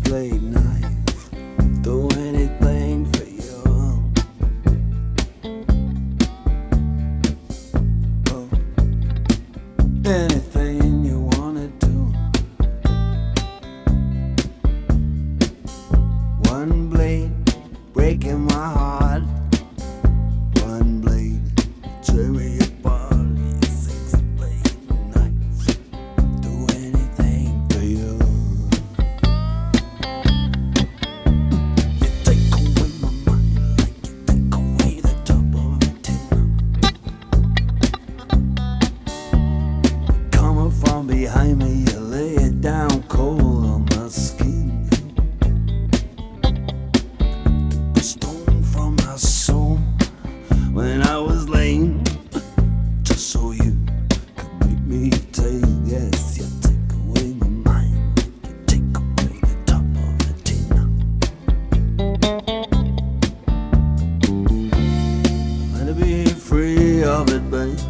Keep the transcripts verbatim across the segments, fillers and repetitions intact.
blade knife, do anything for you. Oh, anything you wanna do. One blade breaking my heart, one blade tear me apart. Six blade knife, do anything for you. You take away my mind like you take away the top of a tin. Coming from behind me, you lay it down cold on my skin. A stone from my soul when I was lame, just so you could make me take. Yes, you take away my mind, you take away the top of the tin. Let me be free of it, babe.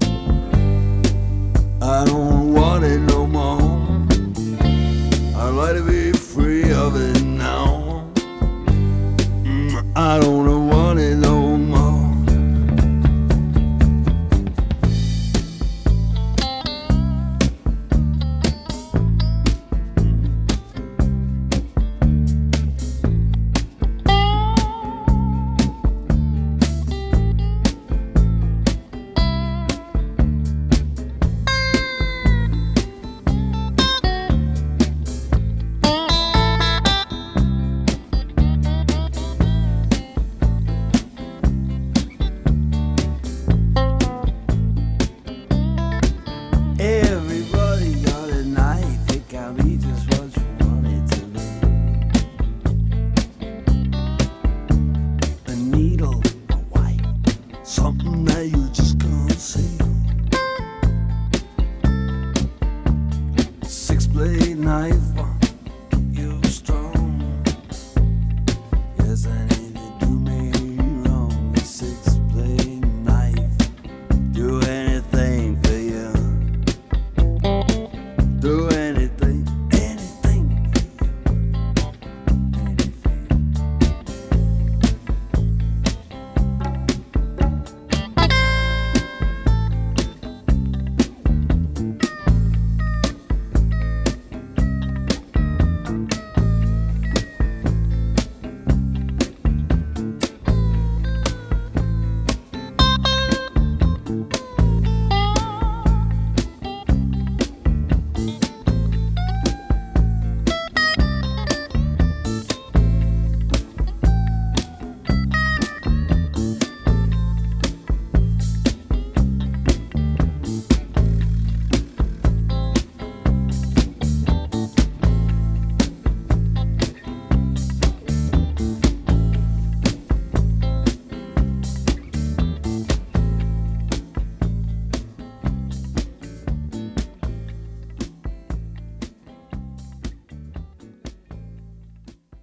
I don't want it no more. I'd like to be free of it now. Mm, I don't want it no more. Everybody got a knife, it can be just what you want it to be. A needle, a white, something that you just can't see. Six blade knife, keep you strong. Yes, I need to do me wrong. A six blade knife, do anything for you. Do